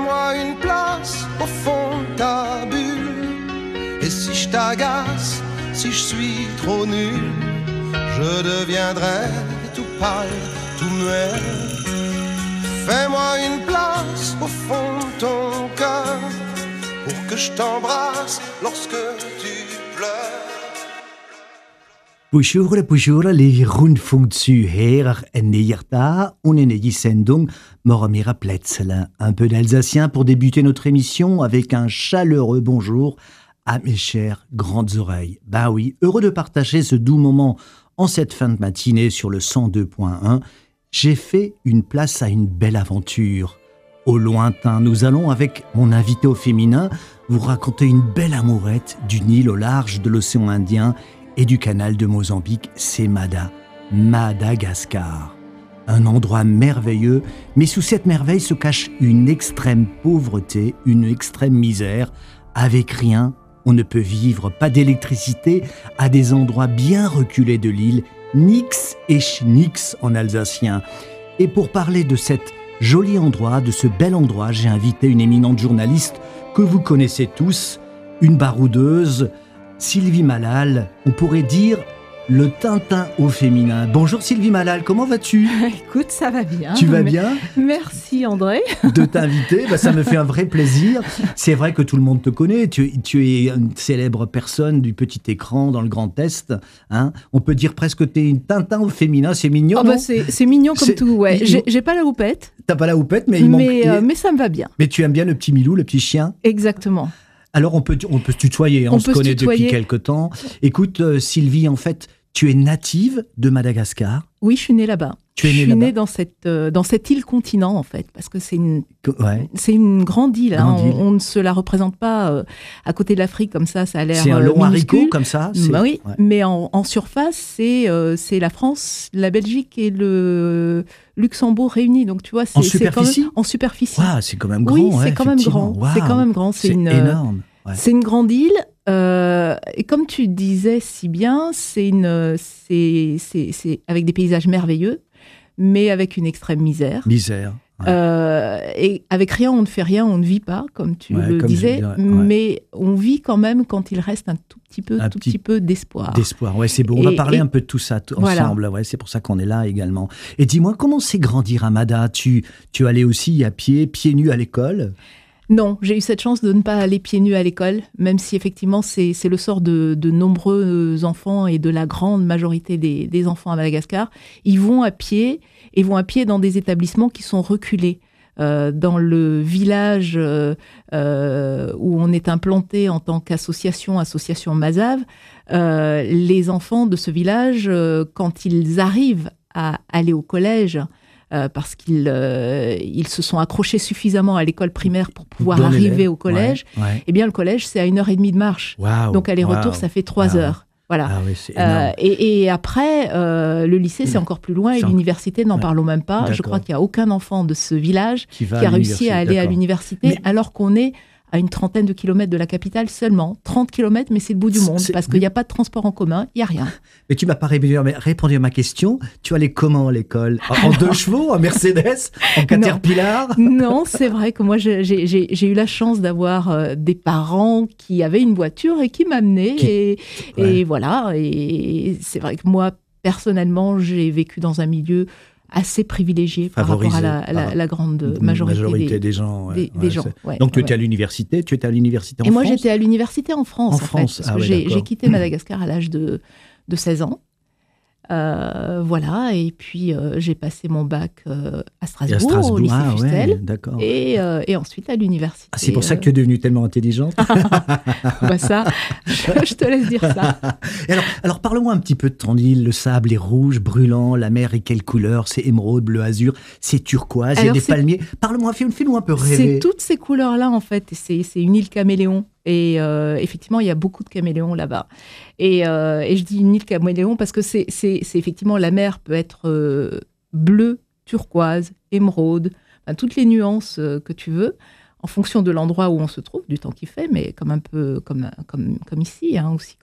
Fais-moi une place au fond de ta bulle. Et si je t'agace, si je suis trop nul, je deviendrai tout pâle, tout muet. Fais-moi une place au fond de ton cœur pour que je t'embrasse lorsque tu pleures. Pujure, les Rundfunk zu Herer Neierta und in die Sendung Moromira Plätzle. Un peu d'alsacien pour débuter notre émission avec un chaleureux bonjour à mes chères grandes oreilles. Bah oui, heureux de partager ce doux moment en cette fin de matinée sur le 102.1. J'ai fait une place à une belle aventure. Au lointain, nous allons, avec mon invité au féminin, vous raconter une belle amourette d'une île au large de l'océan Indien et du canal de Mozambique, c'est Madagascar. Un endroit merveilleux, mais sous cette merveille se cache une extrême pauvreté, une extrême misère. Avec rien, on ne peut vivre, pas d'électricité, à des endroits bien reculés de l'île, nix et schnix en alsacien. Et pour parler de cet joli endroit, de ce bel endroit, j'ai invité une éminente journaliste que vous connaissez tous, une baroudeuse, Sylvie Malal, on pourrait dire le Tintin au féminin. Bonjour Sylvie Malal, comment vas-tu ? Écoute, ça va bien. Tu vas bien ? Merci André. De t'inviter, ça me fait un vrai plaisir. C'est vrai que tout le monde te connaît, tu es une célèbre personne du petit écran dans le Grand Est. Hein. On peut dire presque que tu es une Tintin au féminin, c'est mignon, non ? C'est mignon comme tout, ouais. J'ai pas la houppette. T'as pas la houppette, mais mais ça me va bien. Mais tu aimes bien le petit Milou, le petit chien ? Exactement. Alors on peut se tutoyer, on se connaît depuis quelque temps. Écoute Sylvie, en fait, tu es native de Madagascar. Oui, je suis née là-bas. Je suis née dans cette île-continent, en fait, parce que c'est une grande île. On ne se la représente pas à côté de l'Afrique, comme ça a l'air c'est un long minuscule. haricot, comme ça. Bah oui, ouais. Mais en surface, c'est la France, la Belgique et le Luxembourg réunis. Donc, tu vois, en superficie. En superficie. Wow, c'est quand même grand. Oui, c'est quand même grand. Wow. C'est quand même grand. C'est énorme. Ouais. C'est une grande île. Et comme tu disais si bien, c'est avec des paysages merveilleux, mais avec une extrême misère. Ouais. Et avec rien, on ne fait rien, on ne vit pas, comme tu le disais, mais on vit quand même quand il reste un tout petit peu d'espoir. D'espoir, ouais, c'est bon. On va parler un peu de tout ça ensemble. Ouais, c'est pour ça qu'on est là également. Et dis-moi, comment c'est grandir à Mada ? Tu allais aussi à pieds nus à l'école ? Non, j'ai eu cette chance de ne pas aller pieds nus à l'école, même si effectivement c'est le sort de nombreux enfants et de la grande majorité des enfants à Madagascar. Ils vont à pied dans des établissements qui sont reculés. Dans le village où on est implanté en tant qu'association Mazave, les enfants de ce village, quand ils arrivent à aller au collège, parce qu'ils se sont accrochés suffisamment à l'école primaire pour pouvoir arriver au collège, eh bien le collège c'est à 1h30 de marche. Wow, donc aller-retour ça fait 3 heures. Voilà. Ah oui, c'est énorme. Et après, le lycée, c'est encore plus loin, et l'université, n'en parlons même pas. D'accord. Je crois qu'il n'y a aucun enfant de ce village qui a réussi à aller à l'université, alors qu'on est à une trentaine de kilomètres de la capitale seulement. 30 kilomètres, mais c'est le bout du monde, parce qu'il n'y a pas de transport en commun, il n'y a rien. Mais tu m'as pas répondu à ma question. Tu allais comment à l'école ? En 2 chevaux, en Mercedes, en Caterpillar ? Non, c'est vrai que moi, j'ai eu la chance d'avoir des parents qui avaient une voiture et qui m'amenaient. Et voilà, et c'est vrai que moi, personnellement, j'ai vécu dans un milieu assez privilégié par rapport à la grande majorité des gens. Des gens. Ouais, donc tu étais à l'université, en France ? Et moi j'étais à l'université en France, parce que j'ai quitté Madagascar à l'âge de 16 ans. Voilà, et puis j'ai passé mon bac à Strasbourg, au lycée Fustel, et ensuite à l'université. Ah, c'est pour ça que tu es devenue tellement intelligente. Bah ça, je te laisse dire ça. Et alors parle-moi un petit peu de ton île. Le sable est rouge, brûlant, la mer est quelle couleur ? C'est émeraude, bleu azur, c'est turquoise, il y a des palmiers. Parle-moi, fais-nous un peu rêver. C'est toutes ces couleurs-là en fait, c'est une île caméléon. Et effectivement, il y a beaucoup de caméléons là-bas. Et je dis une île caméléon parce que c'est effectivement, la mer peut être bleue, turquoise, émeraude, toutes les nuances que tu veux, en fonction de l'endroit où on se trouve, du temps qu'il fait, mais comme un peu comme ici, hein, aussi.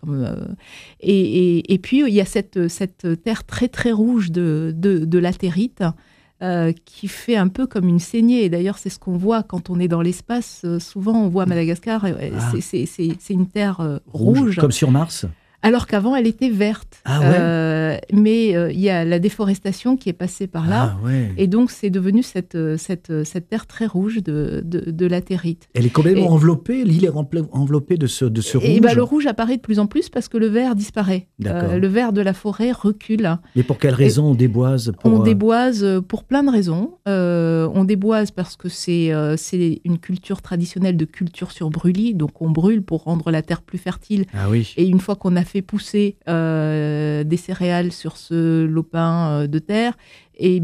Et puis, il y a cette terre très, très rouge de latérite qui fait un peu comme une saignée. Et d'ailleurs, c'est ce qu'on voit quand on est dans l'espace. Souvent, on voit Madagascar, c'est une terre rouge. Comme sur Mars. Alors qu'avant, elle était verte. Ah ouais. Mais il y a la déforestation qui est passée par là. Ah ouais. Et donc, c'est devenu cette terre très rouge de latérite. Elle est complètement enveloppée, l'île est enveloppée de ce rouge. Et le rouge apparaît de plus en plus parce que le vert disparaît. Le vert de la forêt recule. Mais pour quelle raison on déboise On déboise pour plein de raisons. On déboise parce que c'est une culture traditionnelle de culture sur brûlis. Donc, on brûle pour rendre la terre plus fertile. Ah oui. Et une fois qu'on a fait pousser des céréales sur ce lopin de terre, et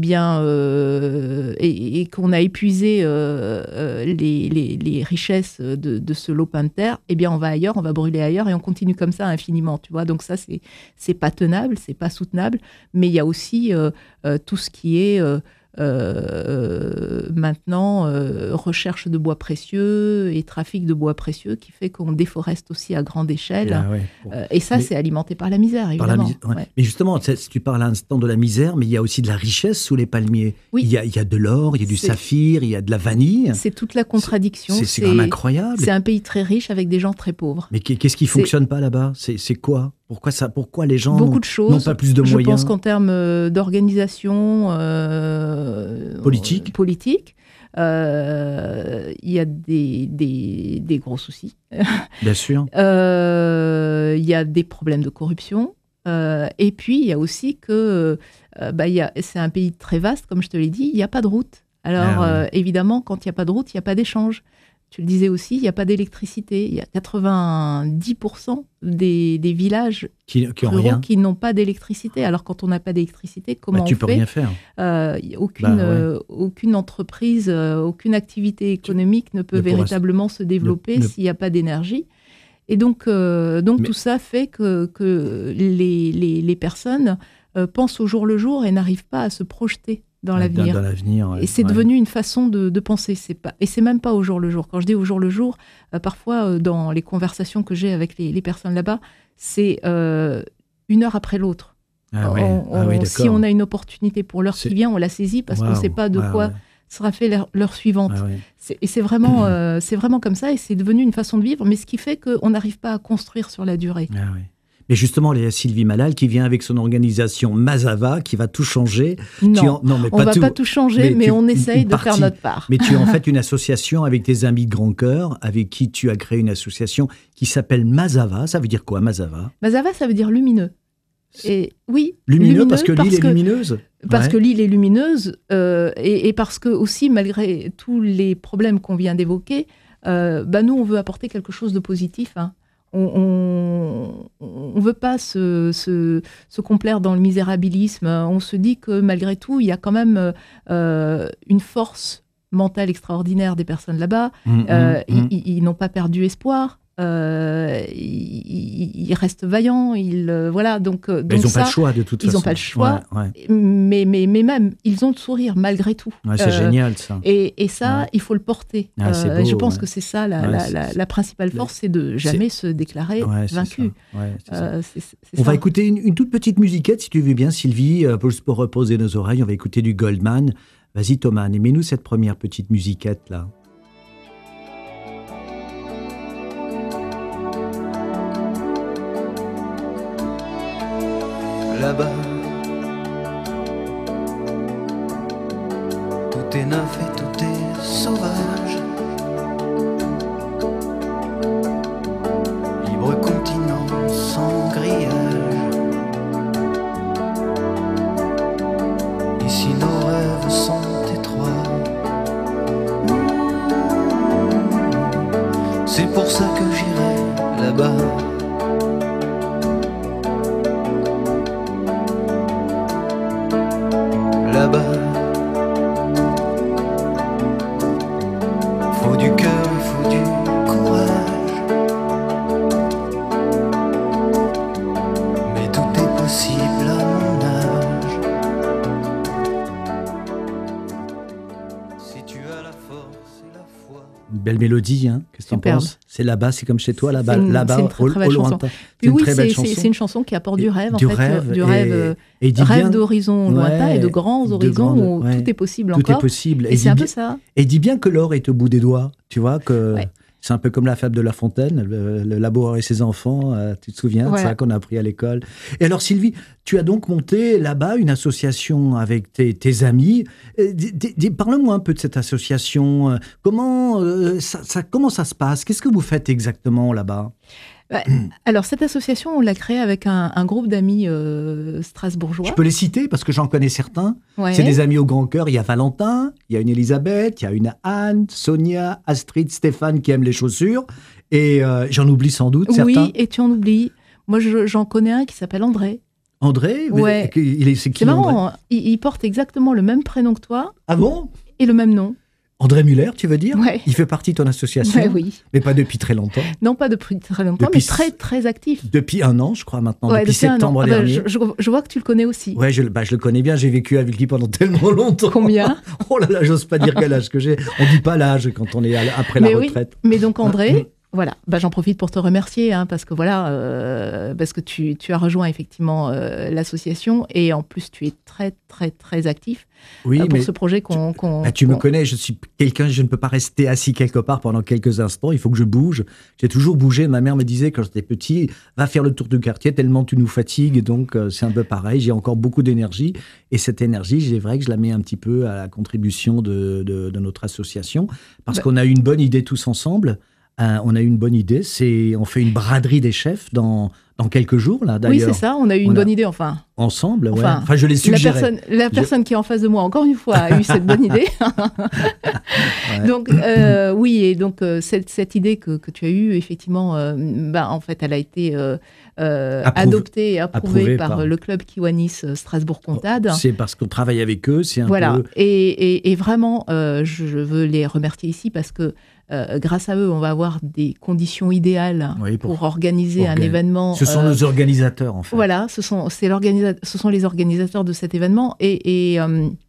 qu'on a épuisé les richesses de ce lopin de terre, eh bien on va ailleurs, on va brûler ailleurs et on continue comme ça infiniment, tu vois. Donc ça, c'est pas tenable, c'est pas soutenable. Mais il y a aussi tout ce qui est maintenant recherche de bois précieux et trafic de bois précieux qui fait qu'on déforeste aussi à grande échelle. Ah ouais. Et ça, c'est alimenté par la misère, évidemment. Ouais. Mais justement, tu parles à l'instant de la misère, mais il y a aussi de la richesse sous les palmiers. Oui. Il y a de l'or, il y a du saphir, il y a de la vanille. C'est toute la contradiction. C'est quand même incroyable. C'est un pays très riche avec des gens très pauvres. Mais qu'est-ce qui ne fonctionne pas là-bas ? C'est quoi ? Pourquoi les gens Beaucoup de choses. n'ont pas plus de moyens ? Je pense qu'en termes d'organisation politique, il y a des gros soucis. Bien sûr. Il y a des problèmes de corruption. Et puis, il y a aussi que c'est un pays très vaste, comme je te l'ai dit, il n'y a pas de route. Alors, évidemment, quand il n'y a pas de route, il n'y a pas d'échange. Tu le disais aussi, il n'y a pas d'électricité. Il y a 90% des villages ruraux qui n'ont pas d'électricité. Alors, quand on n'a pas d'électricité, comment on fait ? Tu peux rien faire. Aucune entreprise, aucune activité économique ne peut véritablement se développer s'il n'y a pas d'énergie. Et donc tout ça fait que les personnes pensent au jour le jour et n'arrivent pas à se projeter dans l'avenir. Et c'est devenu une façon de penser. Et c'est même pas au jour le jour. Quand je dis au jour le jour, parfois dans les conversations que j'ai avec les personnes là-bas, c'est une heure après l'autre. Si on a une opportunité pour l'heure qui vient, on la saisit parce qu'on ne sait pas de quoi sera fait l'heure suivante. Et c'est vraiment comme ça, et c'est devenu une façon de vivre, mais ce qui fait qu'on n'arrive pas à construire sur la durée. Mais justement, il y a Sylvie Malal qui vient avec son organisation Mazava, qui va tout changer. Non, on ne va pas tout changer, mais on essaye de faire notre part. Mais tu es en fait une association avec tes amis de grand cœur, avec qui tu as créé une association qui s'appelle Mazava. Ça veut dire quoi, Mazava ? Mazava, ça veut dire lumineux. Et oui, lumineux parce que l'île est lumineuse. Parce que l'île est lumineuse et parce que aussi, malgré tous les problèmes qu'on vient d'évoquer, nous, on veut apporter quelque chose de positif. On ne veut pas se complaire dans le misérabilisme. On se dit que malgré tout, il y a quand même une force mentale extraordinaire des personnes là-bas. Ils n'ont pas perdu espoir. Ils restent vaillants, donc ils n'ont pas le choix de toute façon. Ils n'ont pas le choix, mais même, ils ont le sourire malgré tout. C'est génial ça. Et ça, il faut le porter. Beau, je pense que c'est ça la principale force, c'est de jamais se déclarer vaincu. On va écouter une toute petite musiquette, si tu veux bien, Sylvie, pour reposer nos oreilles. On va écouter du Goldman. Vas-y Thomas, mets-nous cette première petite musiquette là. Là-bas, tout est neuf et tout est sauvage. Libre continent sans grillage. Ici nos rêves sont étroits. C'est pour ça que j'irai là-bas. Là-bas, faut du cœur, il faut du courage. Mais tout est possible à mon âge. Si tu as la force et la foi. Belle mélodie, hein. Qu'est-ce que t'en Superbe. penses? C'est là-bas, c'est comme chez toi, là-bas, C'est une là-bas, très, très au belle lointain. chanson. C'est une Oui, très belle chanson. c'est une chanson qui apporte du rêve, Du en fait, rêve, du rêve, et il dit rêve bien- d'horizons lointains et de grands de horizons grandes- où ouais. tout est possible Tout encore. est possible. Et c'est un peu ça. Et il dit bien que l'or est au bout des doigts. Tu vois, que Ouais. c'est un peu comme la fable de La Fontaine, le laboureur et ses enfants. Tu te souviens de Voilà. ça qu'on a appris à l'école? Et alors, Sylvie, tu as donc monté là-bas une association avec tes amis. Parle-moi un peu de cette association. Comment ça se passe? Qu'est-ce que vous faites exactement là-bas? Alors, cette association, on l'a créée avec un groupe d'amis strasbourgeois. Je peux les citer parce que j'en connais certains. Ouais. C'est des amis au grand cœur. Il y a Valentin, il y a une Elisabeth, il y a une Anne, Sonia, Astrid, Stéphane qui aiment les chaussures. Et j'en oublie sans doute certains. Oui, et tu en oublies. Moi, j'en connais un qui s'appelle André. André, Ouais. C'est qui C'est André? marrant, hein. Il porte exactement le même prénom que toi Ah bon? et le même nom. André Muller, tu veux dire? Ouais. Il fait partie de ton association? Ouais, oui. Mais pas depuis très longtemps. Non, pas depuis très longtemps, Depuis mais très, très actif. Depuis 1 an, je crois, maintenant. Ouais, depuis un an. septembre Ah bah, dernier. je vois que tu le connais aussi. Ouais, je le connais bien. J'ai vécu avec lui pendant tellement longtemps. Combien? Oh là là, j'ose pas dire quel âge que j'ai. On dit pas l'âge quand on est après la Mais oui, retraite. mais donc André, voilà, j'en profite pour te remercier, hein, parce que parce que tu as rejoint effectivement l'association et en plus tu es très, très, très actif Oui, pour mais ce projet tu me connais, je suis quelqu'un, je ne peux pas rester assis quelque part pendant quelques instants, il faut que je bouge. J'ai toujours bougé, ma mère me disait quand j'étais petit, va faire le tour du quartier tellement tu nous fatigues, donc c'est un peu pareil, j'ai encore beaucoup d'énergie, et cette énergie, c'est vrai que je la mets un petit peu à la contribution de notre association, parce qu'on a eu une bonne idée tous ensemble. On a eu une bonne idée, on fait une braderie des chefs dans quelques jours, là, d'ailleurs. Oui, c'est ça, on a eu une bonne idée, enfin. Ensemble, ouais. Enfin, Enfin, je l'ai suggéré. La personne qui est en face de moi, encore une fois, a eu cette bonne idée. Ouais. Donc, oui, et donc, cette idée que tu as eue, effectivement, en fait, elle a été adoptée et approuvée par le club Kiwanis Strasbourg-Comtade. C'est parce qu'on travaille avec eux, c'est un peu... Et vraiment, je veux les remercier ici parce que grâce à eux, on va avoir des conditions idéales pour organiser un événement. Ce sont nos organisateurs, en fait. Voilà, ce sont les organisateurs de cet événement et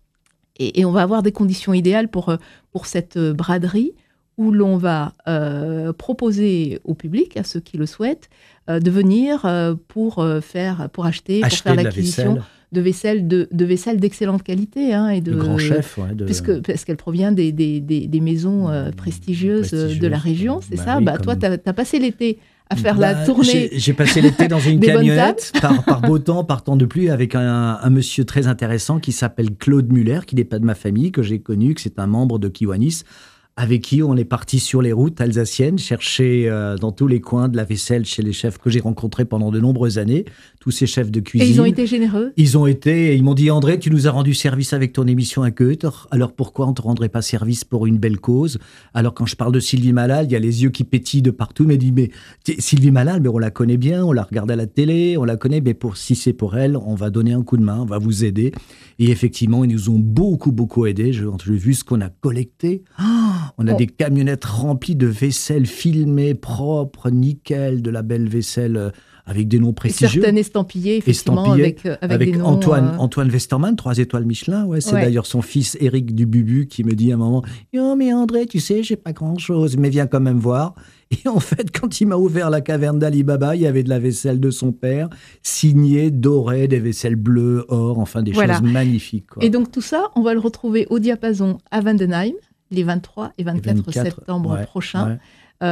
on va avoir des conditions idéales pour cette braderie où l'on va proposer au public, à ceux qui le souhaitent, de venir pour acheter pour faire l'acquisition de vaisselle d'excellente qualité, hein, et de grands chefs, parce qu'elle provient des maisons prestigieuses de la région, c'est ça. Oui, toi, t'as passé l'été à faire la tournée. J'ai passé l'été dans une camionnette par beau temps, par temps de pluie, avec un monsieur très intéressant qui s'appelle Claude Muller, qui n'est pas de ma famille, que j'ai connu, que c'est un membre de Kiwanis, avec qui on est parti sur les routes alsaciennes, chercher dans tous les coins de la vaisselle chez les chefs que j'ai rencontrés pendant de nombreuses années, tous ces chefs de cuisine. Et ils ont été généreux. Ils m'ont dit, André, tu nous as rendu service avec ton émission à Goethe, alors pourquoi on ne te rendrait pas service pour une belle cause? Alors quand je parle de Sylvie Malal, il y a les yeux qui pétillent de partout, mais dit, mais Sylvie Malal, mais on la connaît bien, on la regarde à la télé, on la connaît, mais si c'est pour elle, on va donner un coup de main, on va vous aider. Et effectivement, ils nous ont beaucoup, beaucoup aidés. J'ai vu ce qu'on a collecté. On a des camionnettes remplies de vaisselle filmée, propre, nickel, de la belle vaisselle avec des noms prestigieux. Certaines estampillées, effectivement, avec des noms... Antoine Westermann, 3 étoiles Michelin. Ouais, c'est d'ailleurs son fils Éric Dububu qui me dit à un moment « Oh, mais André, tu sais, j'ai pas grand-chose, mais viens quand même voir. » Et en fait, quand il m'a ouvert la caverne d'Ali Baba, il y avait de la vaisselle de son père, signée, dorée, des vaisselles bleues, or, enfin des choses magnifiques. Quoi. Et donc tout ça, on va le retrouver au Diapason à Vandenheim, les 23 et 24 septembre prochains. Ouais.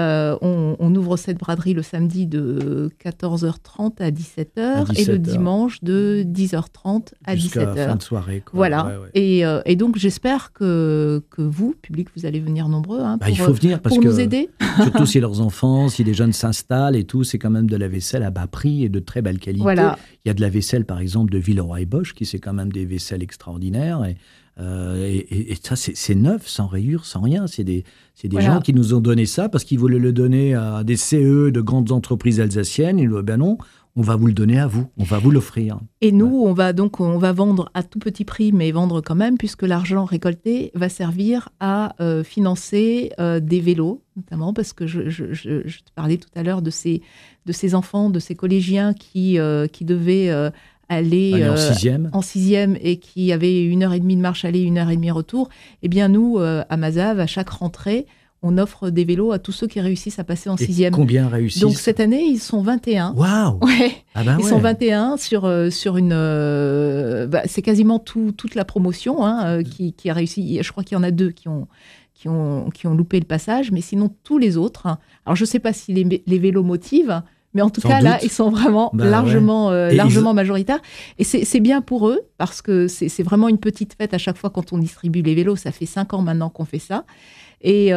On ouvre cette braderie le samedi de 14h30 à 17h et le dimanche de 10h30 à 17h. Jusqu'à fin de soirée. Quoi. Voilà. Ouais. Et donc, j'espère que vous, public, vous allez venir nombreux il faut venir parce pour que, nous aider. Surtout si leurs enfants, si les jeunes s'installent et tout, c'est quand même de la vaisselle à bas prix et de très belle qualité. Voilà. Il y a de la vaisselle, par exemple, de Villeroy et Bosch, qui c'est quand même des vaisselles extraordinaires. Et ça, c'est neuf, sans rayures, sans rien. C'est des gens qui nous ont donné ça parce qu'ils voulaient le donner à des CE de grandes entreprises alsaciennes. Ils nous ont dit, ben non, on va vous le donner à vous, on va vous l'offrir. Et nous, on va vendre à tout petit prix, mais vendre quand même, puisque l'argent récolté va servir à financer des vélos, notamment parce que je te parlais tout à l'heure de ces enfants, de ces collégiens qui devaient... aller en sixième et qui avait 1h30 de marche aller, 1h30 retour, eh bien nous, à Mazave, à chaque rentrée, on offre des vélos à tous ceux qui réussissent à passer en Et 6e. combien réussissent? Donc cette année, ils sont 21. Waouh! Ouais. Ah ben Ils ouais. sont 21 sur une... c'est quasiment toute la promotion qui a réussi. Je crois qu'il y en a 2 qui ont loupé le passage, mais sinon tous les autres. Alors je ne sais pas si les vélos motivent, mais en tout Sans cas là, doute. ils sont vraiment Bah largement Et majoritaires. Et c'est bien pour eux, parce que c'est vraiment une petite fête à chaque fois quand on distribue les vélos. Ça fait 5 ans maintenant qu'on fait ça. Et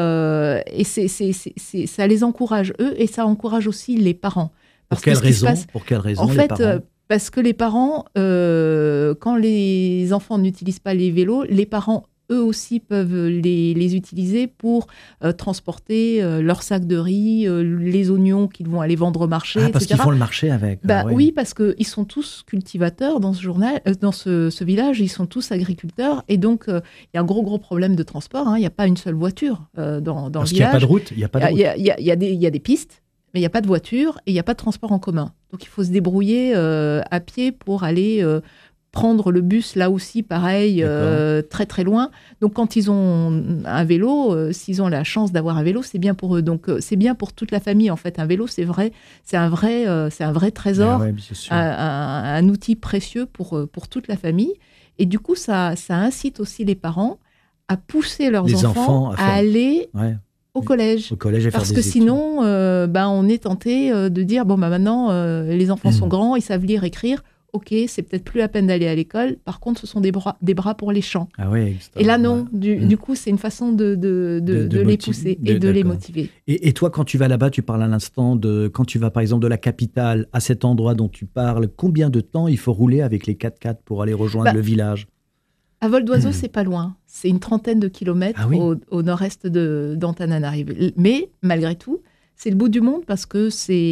ça les encourage, eux, et ça encourage aussi les parents. Pour Parce quelle que ce qui se raison? passe, Pour quelle raison, en les fait, parents? parce que les parents, quand les enfants n'utilisent pas les vélos, les parents, eux aussi, peuvent les utiliser pour transporter leur sac de riz, les oignons qu'ils vont aller vendre au marché, Ah, parce etc. qu'ils font le marché avec. Bah Ah ouais. oui, parce qu'ils sont tous cultivateurs dans ce village, ils sont tous agriculteurs, et donc il y a un gros problème de transport. Il n'y a pas une seule voiture dans le Parce qu'il n'y a pas village. de route. Il y a pas de route. Il y a des pistes, mais il n'y a pas de voiture et il n'y a pas de transport en commun. Donc il faut se débrouiller à pied pour aller prendre le bus, là aussi, pareil, très très loin. Donc quand ils ont un vélo, s'ils ont la chance d'avoir un vélo, c'est bien pour eux. Donc c'est bien pour toute la famille, en fait. Un vélo, c'est un vrai trésor, Ah ouais, bien sûr. un outil précieux pour toute la famille. Et du coup, ça incite aussi les parents à pousser leurs Les enfants enfants à à faire- aller Ouais. au collège. Au collège et faire Parce des que études. sinon, on est tenté de dire, maintenant, les enfants sont grands, ils savent lire, écrire. Ok, c'est peut-être plus la peine d'aller à l'école. Par contre, ce sont des bras pour les champs. Ah ouais, Et là, non. Ouais. Du coup, c'est une façon de les pousser et de les d'accord. motiver. Et toi, quand tu vas là-bas, tu parles à l'instant de quand tu vas par exemple de la capitale à cet endroit dont tu parles, combien de temps il faut rouler avec les 4x4 pour aller rejoindre le village? À vol d'oiseau, c'est pas loin. C'est une trentaine de kilomètres Ah oui. au nord-est d'Antananarivo. Mais malgré tout, c'est le bout du monde parce que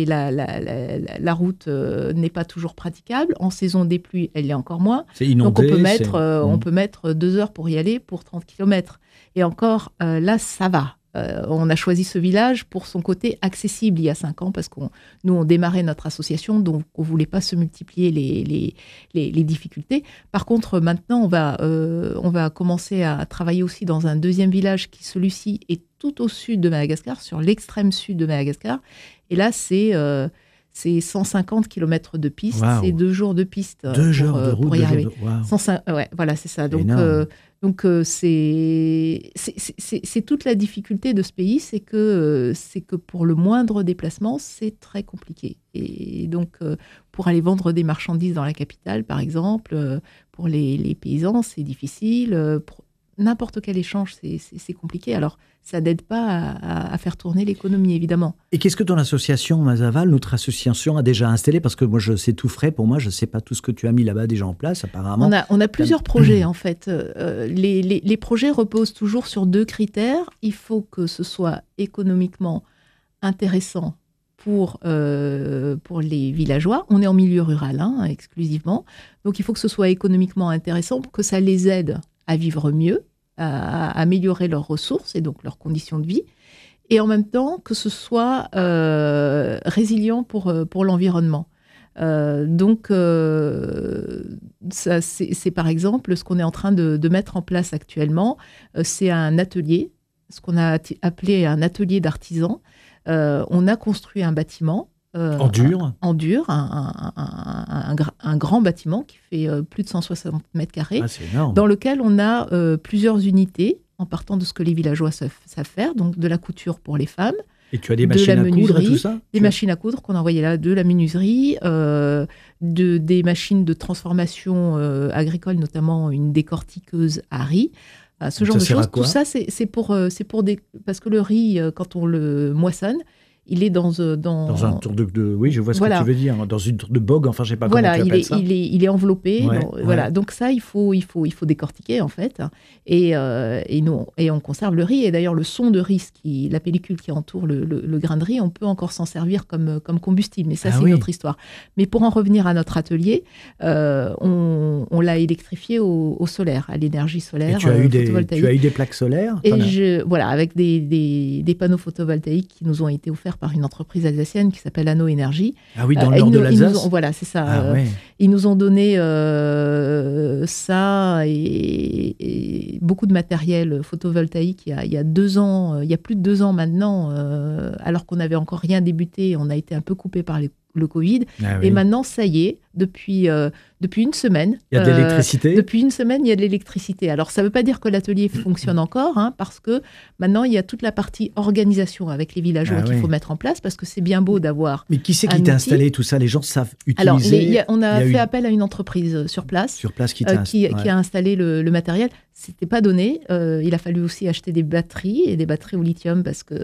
la route n'est pas toujours praticable. En saison des pluies, elle l'est encore moins. C'est inondé. Donc on peut mettre 2 heures pour y aller pour 30 kilomètres. Et encore, là, ça va. On a choisi ce village pour son côté accessible il y a 5 ans parce nous, on démarrait notre association, donc on ne voulait pas se multiplier les difficultés. Par contre, maintenant, on va commencer à travailler aussi dans un deuxième village qui, celui-ci, est tout au sud de Madagascar, sur l'extrême sud de Madagascar. Et là, c'est 150 km de piste, Waouh. c'est 2 jours de piste 2 jours de route, pour y 2 jours arriver. de... Waouh. 105, ouais, voilà, c'est ça. Donc, c'est toute la difficulté de ce pays, c'est que pour le moindre déplacement, c'est très compliqué. Et donc, pour aller vendre des marchandises dans la capitale, par exemple, pour les paysans, c'est difficile. Pour n'importe quel échange, c'est compliqué. Alors, ça n'aide pas à faire tourner l'économie, évidemment. Et qu'est-ce que ton association Mazaval, notre association, a déjà installé? Parce que moi, c'est tout frais pour moi. Je ne sais pas tout ce que tu as mis là-bas déjà en place, apparemment. On a plusieurs projets, en fait. Les projets reposent toujours sur 2 critères. Il faut que ce soit économiquement intéressant pour les villageois. On est en milieu rural, exclusivement. Donc, il faut que ce soit économiquement intéressant, que ça les aide à vivre mieux, à améliorer leurs ressources et donc leurs conditions de vie, et en même temps que ce soit résilient pour l'environnement. Donc, ça, c'est par exemple ce qu'on est en train de mettre en place actuellement. C'est un atelier, ce qu'on a appelé un atelier d'artisans. On a construit un bâtiment En dur. Un grand bâtiment qui fait plus de 160 mètres carrés, C'est énorme. dans lequel on a plusieurs unités, en partant de ce que les villageois savent faire, donc de la couture pour les femmes, Et tu as des de machines la à coudre et tout menuiserie, ça? des machines à coudre qu'on a envoyées là, de la menuiserie, des machines de transformation agricole, notamment une décortiqueuse à riz, ce genre de sert à choses. quoi? Tout ça, c'est pour parce que le riz, quand on le moissonne, il est dans un tour de... Oui, je vois ce Voilà. que tu veux dire. Dans une tour de bogue, enfin, je sais pas voilà, comment tu appelles ça. il est enveloppé. Ouais, Voilà, ouais. donc ça, il faut décortiquer en fait, et on conserve le riz. Et d'ailleurs, le son de riz, la pellicule qui entoure le grain de riz, on peut encore s'en servir comme combustible. Mais ça, Ah c'est oui. une autre histoire. Mais pour en revenir à notre atelier, on l'a électrifié au solaire, à l'énergie Et solaire tu as eu photovoltaïque. des plaques solaires? Et avec des panneaux photovoltaïques qui nous ont été offerts offert par une entreprise alsacienne qui s'appelle Anneau Énergie. Ah oui, dans le nord de l'Alsace. Voilà, c'est ça. Ah ouais. Ils nous ont donné ça et beaucoup de matériel photovoltaïque il y a 2 ans, il y a plus de 2 ans maintenant, alors qu'on n'avait encore rien débuté. On a été un peu coupé par le Covid. Ah oui. Et maintenant, ça y est, depuis une semaine. Il y a de l'électricité. Depuis une semaine, il y a de l'électricité. Alors, ça ne veut pas dire que l'atelier fonctionne encore, parce que maintenant, il y a toute la partie organisation avec les villageois qu'il faut mettre en place, parce que c'est bien beau d'avoir. Mais qui c'est qui t'a installé tout ça? Les gens savent utiliser. Alors, on a fait appel à une entreprise sur place. Sur place qui a installé le matériel. C'était pas donné. Il a fallu aussi acheter des batteries et des batteries au lithium parce que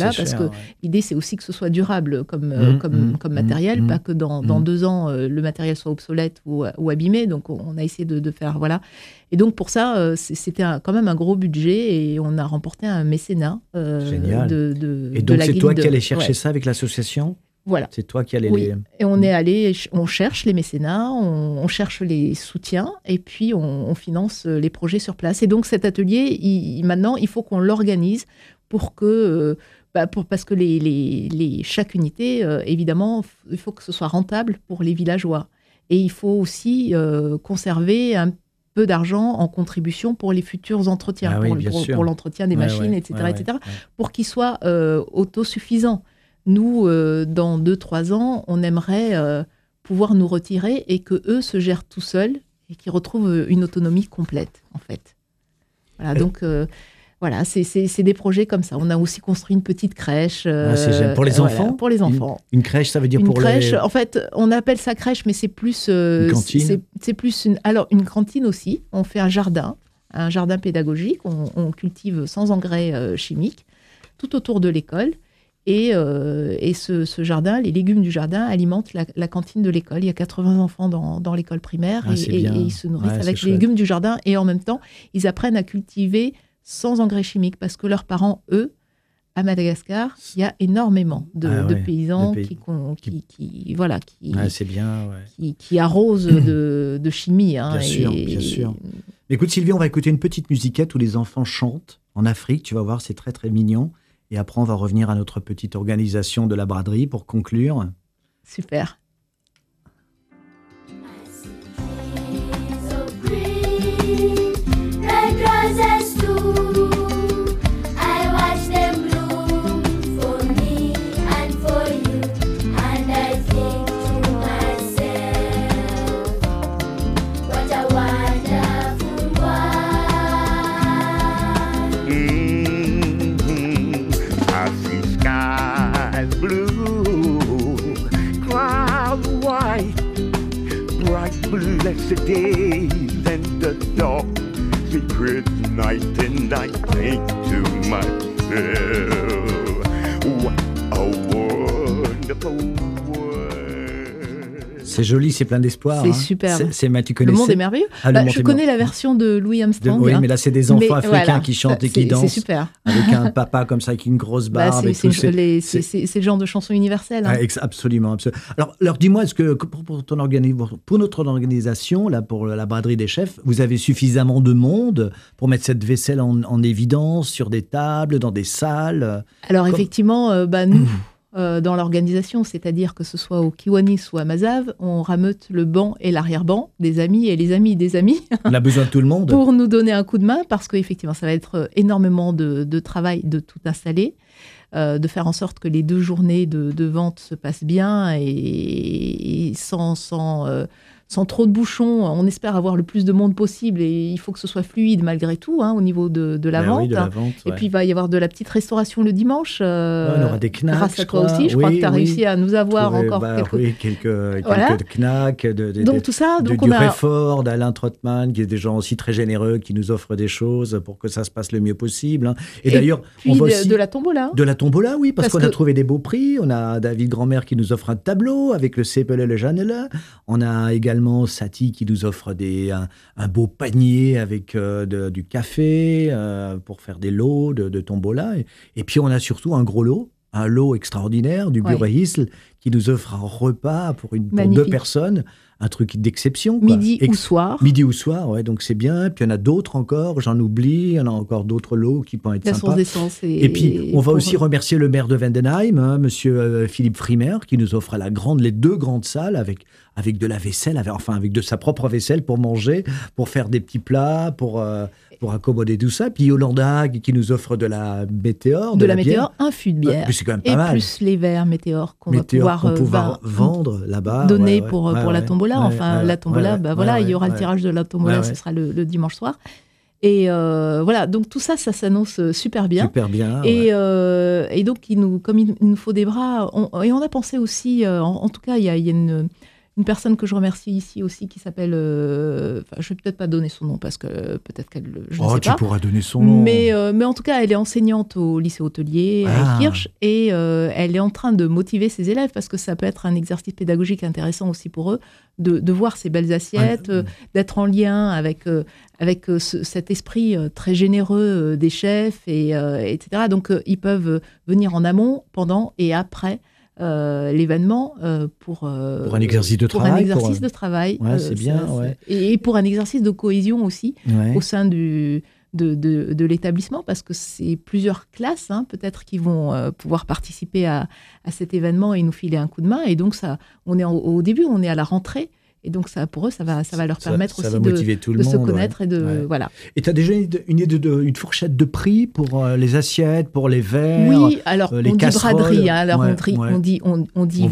l'idée c'est aussi que ce soit durable comme matériel, pas que dans 2 ans le matériel soit obsolète ou abîmé. Donc on a essayé de faire Et donc pour ça c'était quand même un gros budget et on a remporté un mécénat. Génial. Et donc c'est toi qui allais chercher ça avec l'association? Voilà. C'est toi qui allais Et on est allé, on cherche les mécénats, on cherche les soutiens et puis on finance les projets sur place. Et donc cet atelier, maintenant, il faut qu'on l'organise pour que, parce que chaque unité, évidemment, il faut que ce soit rentable pour les villageois. Et il faut aussi conserver un peu d'argent en contribution pour les futurs entretiens, pour l'entretien des machines, etc., pour qu'ils soient autosuffisants. Nous, dans 2-3 ans, on aimerait pouvoir nous retirer et qu'eux se gèrent tout seuls et qu'ils retrouvent une autonomie complète, en fait. Voilà, donc, c'est des projets comme ça. On a aussi construit une petite crèche. Pour les enfants? Pour les enfants. Une crèche, ça veut dire pour crèche, en fait, on appelle ça crèche, mais c'est plus... une cantine? C'est plus une cantine aussi. On fait un jardin pédagogique. On cultive sans engrais chimiques tout autour de l'école. Et ce jardin, les légumes du jardin alimentent la cantine de l'école. Il y a 80 enfants dans l'école primaire et ils se nourrissent avec les légumes du jardin. Et en même temps, ils apprennent à cultiver sans engrais chimiques parce que leurs parents, eux, à Madagascar, il y a énormément de paysans qui arrosent de chimie. Bien sûr. Écoute Sylvie, on va écouter une petite musiquette où les enfants chantent en Afrique. Tu vas voir, c'est très très mignon. Et après, on va revenir à notre petite organisation de la braderie pour conclure. Super. Blessed days and the dark secret night, and I think to myself, what a wonderful world. C'est joli, c'est plein d'espoir. C'est super. Tu connais Le monde est merveilleux. Je connais la version de Louis Armstrong. Oui, mais là, c'est des enfants africains qui chantent et qui dansent. C'est super. Avec un papa comme ça, avec une grosse barbe. C'est le genre de chanson universelle. Absolument. Alors, dis-moi, est-ce que pour notre organisation, là, pour la braderie des chefs, vous avez suffisamment de monde pour mettre cette vaisselle en évidence sur des tables, dans des salles? Alors, effectivement, nous... dans l'organisation, c'est-à-dire que ce soit au Kiwanis ou à Mazave, on rameute le banc et l'arrière-banc des amis et les amis des amis. On a besoin de tout le monde. Pour nous donner un coup de main, parce qu'effectivement, ça va être énormément de travail de tout installer, de faire en sorte que les 2 journées de vente se passent bien et sans trop de bouchons. On espère avoir le plus de monde possible et il faut que ce soit fluide malgré tout au niveau de la vente. Oui, de la vente. Et puis, il va y avoir de la petite restauration le dimanche. On aura des knacks, grâce à toi aussi. Je crois que tu as réussi à nous avoir encore quelques knacks. Donc, tout ça. Du Réfort, d'Alain Trottmann, qui est des gens aussi très généreux, qui nous offrent des choses pour que ça se passe le mieux possible. Et d'ailleurs, on va aussi... de la tombola. De la tombola, oui, parce qu'on a trouvé des beaux prix. On a David Grandmère qui nous offre un tableau avec le Seppel et le Janela. On a également Sati qui nous offre un beau panier avec du café pour faire des lots de tombola. Et puis on a surtout un gros lot, un lot extraordinaire du Burehisl qui nous offre un repas pour 2 Magnifique. personnes, un truc d'exception. Quoi. Midi ou soir. Midi ou soir, ouais, donc c'est bien. Puis il y en a d'autres encore, j'en oublie. Il y en a encore d'autres lots qui peuvent être La sympas. source d'essence. Et puis, on va aussi remercier le maire de Vendenheim, monsieur Philippe Frimer, qui nous offre les 2 grandes salles avec de la vaisselle, avec de sa propre vaisselle pour manger, pour faire des petits plats, pour accommoder tout ça. Puis Yolanda qui nous offre de la météore. De la bière. météore, un fût de bière. Puis c'est quand même pas et mal. plus les verres météores qu'on va pouvoir vendre là-bas. Donner pour la tombola. La tombola, il y aura le tirage de la tombola, ce sera le dimanche soir. Et voilà, donc tout ça s'annonce super bien. Super bien. Et donc, comme il nous faut des bras, on a pensé aussi, en tout cas, il y a une personne que je remercie ici aussi qui s'appelle, je vais peut-être pas donner son nom parce que peut-être qu'elle, je ne sais pas. Tu pourras donner son nom. Mais en tout cas, elle est enseignante au lycée hôtelier à Kirch et elle est en train de motiver ses élèves parce que ça peut être un exercice pédagogique intéressant aussi pour eux de voir ces belles assiettes, d'être en lien avec cet esprit très généreux des chefs etc. Donc ils peuvent venir en amont, pendant et après l'événement pour un exercice de travail. Pour un exercice de travail. C'est bien. Et pour un exercice de cohésion aussi au sein de l'établissement, parce que c'est plusieurs classes peut-être qui vont pouvoir participer à cet événement et nous filer un coup de main. Et donc, on est au début, on est à la rentrée. Et donc, pour eux, ça va leur permettre aussi de se connaître et de voilà. Et tu as déjà une idée d'une fourchette de prix pour les assiettes, pour les verres, oui, alors les on casseroles. Dit braderie, alors on dit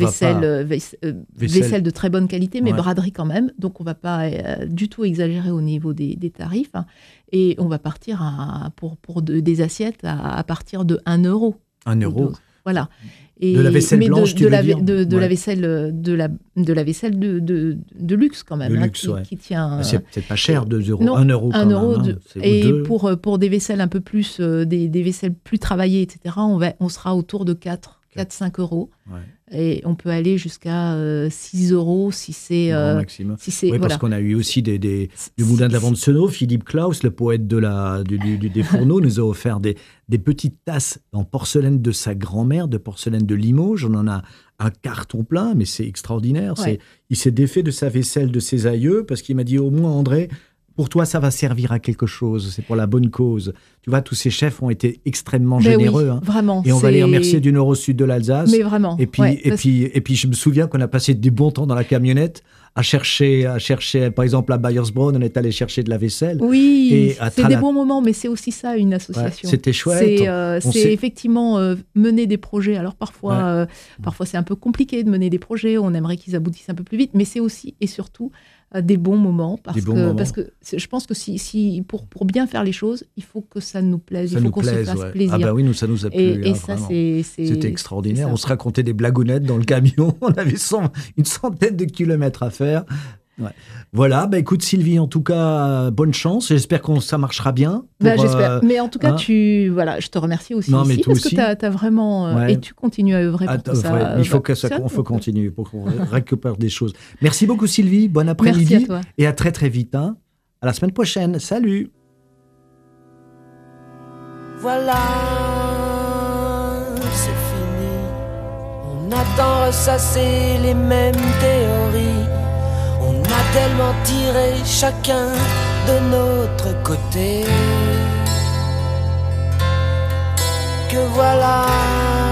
vaisselle de très bonne qualité, mais braderie quand même. Donc, on va pas du tout exagérer au niveau des tarifs. Et on va partir pour des assiettes à partir de 1 euro. 1 euro. Voilà. Et, de la vaisselle blanche, tu veux dire la vaisselle de la vaisselle de luxe quand même, de luxe, qui tient. C'est peut-être pas cher, 2 euros, non, 1 euro quand 1 euro même. Et pour des vaisselles un peu plus, des vaisselles plus travaillées, etc. On sera autour de 4-5 euros. Ouais. Et on peut aller jusqu'à 6 euros si c'est. Maximum. Parce qu'on a eu aussi du Moulin de la Vente Senot, Philippe Klaus, le poète des fourneaux, nous a offert des petites tasses en porcelaine de sa grand-mère, de porcelaine de Limoges. On en a un carton plein, mais c'est extraordinaire. Ouais. Il s'est défait de sa vaisselle de ses aïeux parce qu'il m'a dit au moins, André, pour toi, ça va servir à quelque chose. C'est pour la bonne cause. Tu vois, tous ces chefs ont été extrêmement généreux. Oui, vraiment. Et on va les remercier du Nord-Sud de l'Alsace. Mais vraiment. Et puis, je me souviens qu'on a passé du bon temps dans la camionnette à chercher, par exemple, à Bayersbronn, on est allé chercher de la vaisselle. Oui, c'est des bons moments, mais c'est aussi ça, une association. Ouais, c'était chouette. C'est effectivement mener des projets. Alors, parfois, c'est un peu compliqué de mener des projets. On aimerait qu'ils aboutissent un peu plus vite, mais c'est aussi et surtout des bons moments, parce que je pense que si pour bien faire les choses, il faut que ça nous plaise, il faut qu'on se fasse plaisir. Ah bah oui, ça nous a plu. Et ça, c'était extraordinaire. On se racontait des blagounettes dans le camion. On avait une centaine de kilomètres à faire. Ouais. Voilà, écoute Sylvie, en tout cas, bonne chance. J'espère que ça marchera bien. J'espère. Mais en tout cas, je te remercie aussi ici, parce que tu as vraiment... et tu continues à œuvrer pour que ça... Il faut qu'on continue, pour qu'on récupère des choses. Merci beaucoup Sylvie, bon après-midi. Merci à toi. Et à très très vite. À la semaine prochaine. Salut. Voilà, c'est fini. On a tant ressassé les mêmes théories. On a tellement tiré chacun de notre côté que voilà.